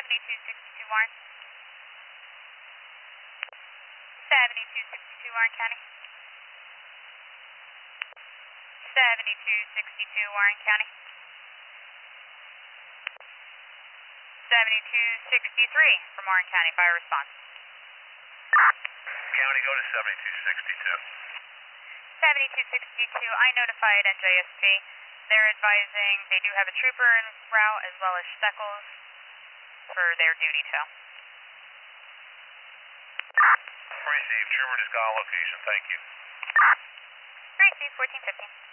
7262 Warren. 7262 Warren County. 7262 Warren County. 7263 from Warren County, fire response. County, go to 7262. 7262, I notified NJSP. They're advising they do have a trooper en route as well as Steckles for their duty tow. Received, trooper just got on location, thank you. Received, 1415.